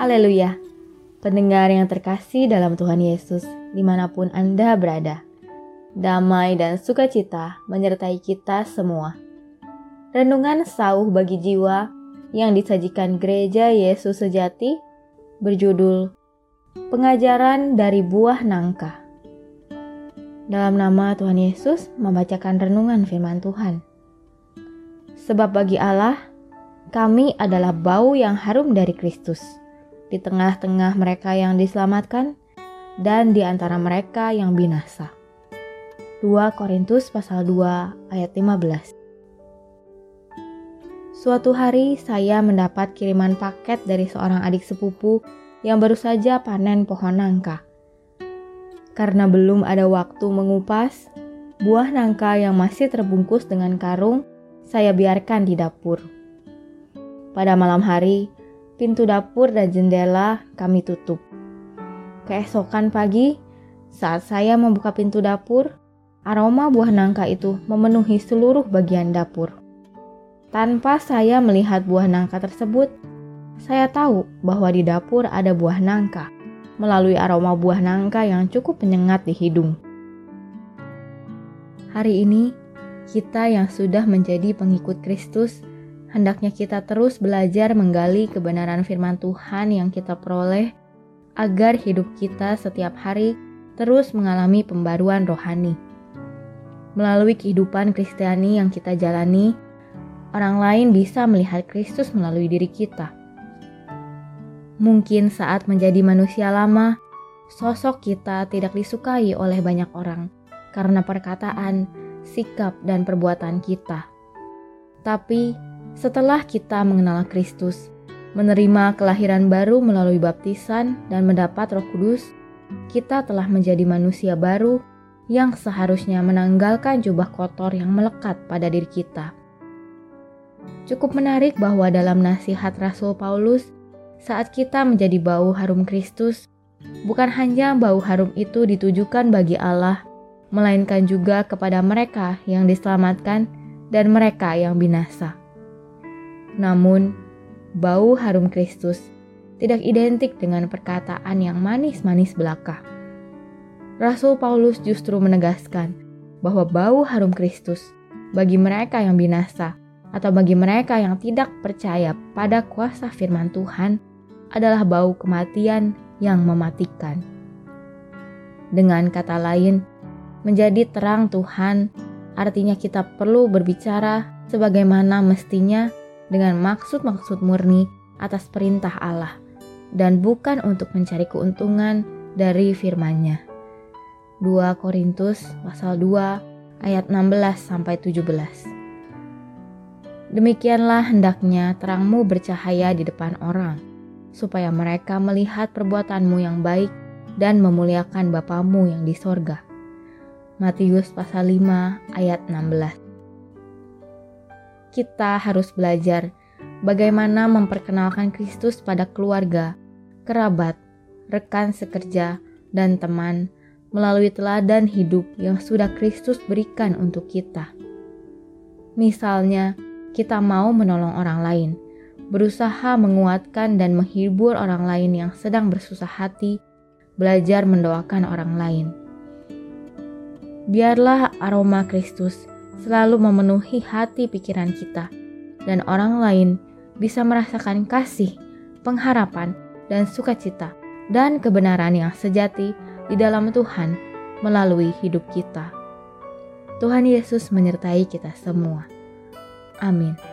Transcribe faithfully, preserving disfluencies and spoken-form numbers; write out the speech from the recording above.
Haleluya, pendengar yang terkasih dalam Tuhan Yesus, dimanapun Anda berada. Damai dan sukacita menyertai kita semua. Renungan sauh bagi jiwa yang disajikan Gereja Yesus Sejati berjudul Pengajaran dari Buah Nangka. Dalam nama Tuhan Yesus membacakan renungan firman Tuhan. Sebab bagi Allah, kami adalah bau yang harum dari Kristus, di tengah-tengah mereka yang diselamatkan dan di antara mereka yang binasa. dua Korintus pasal dua ayat lima belas. Suatu hari saya mendapat kiriman paket dari seorang adik sepupu yang baru saja panen pohon nangka. Karena belum ada waktu mengupas, buah nangka yang masih terbungkus dengan karung saya biarkan di dapur. Pada malam hari, pintu dapur dan jendela kami tutup. Keesokan pagi, saat saya membuka pintu dapur, aroma buah nangka itu memenuhi seluruh bagian dapur. Tanpa saya melihat buah nangka tersebut, saya tahu bahwa di dapur ada buah nangka, melalui aroma buah nangka yang cukup menyengat di hidung. Hari ini, kita yang sudah menjadi pengikut Kristus, hendaknya kita terus belajar menggali kebenaran firman Tuhan yang kita peroleh, agar hidup kita setiap hari terus mengalami pembaruan rohani. Melalui kehidupan Kristiani yang kita jalani, orang lain bisa melihat Kristus melalui diri kita. Mungkin saat menjadi manusia lama, sosok kita tidak disukai oleh banyak orang karena perkataan, sikap, dan perbuatan kita. Tapi setelah kita mengenal Kristus, menerima kelahiran baru melalui baptisan dan mendapat Roh Kudus, kita telah menjadi manusia baru yang seharusnya menanggalkan jubah kotor yang melekat pada diri kita. Cukup menarik bahwa dalam nasihat Rasul Paulus, saat kita menjadi bau harum Kristus, bukan hanya bau harum itu ditujukan bagi Allah, melainkan juga kepada mereka yang diselamatkan dan mereka yang binasa. Namun, bau harum Kristus tidak identik dengan perkataan yang manis-manis belaka. Rasul Paulus justru menegaskan bahwa bau harum Kristus bagi mereka yang binasa atau bagi mereka yang tidak percaya pada kuasa firman Tuhan adalah bau kematian yang mematikan. Dengan kata lain, menjadi terang Tuhan artinya kita perlu berbicara sebagaimana mestinya dengan maksud-maksud murni atas perintah Allah dan bukan untuk mencari keuntungan dari firman-Nya. dua Korintus pasal dua ayat enam belas sampai tujuh belas. Demikianlah hendaknya terangmu bercahaya di depan orang, supaya mereka melihat perbuatanmu yang baik dan memuliakan Bapamu yang di sorga. Matius pasal lima ayat enam belas. Kita harus belajar bagaimana memperkenalkan Kristus pada keluarga, kerabat, rekan sekerja, dan teman melalui teladan hidup yang sudah Kristus berikan untuk kita. Misalnya, kita mau menolong orang lain, berusaha menguatkan dan menghibur orang lain yang sedang bersusah hati, belajar mendoakan orang lain. Biarlah aroma Kristus selalu memenuhi hati pikiran kita, dan orang lain bisa merasakan kasih, pengharapan, dan sukacita, dan kebenaran yang sejati di dalam Tuhan melalui hidup kita. Tuhan Yesus menyertai kita semua. Amin.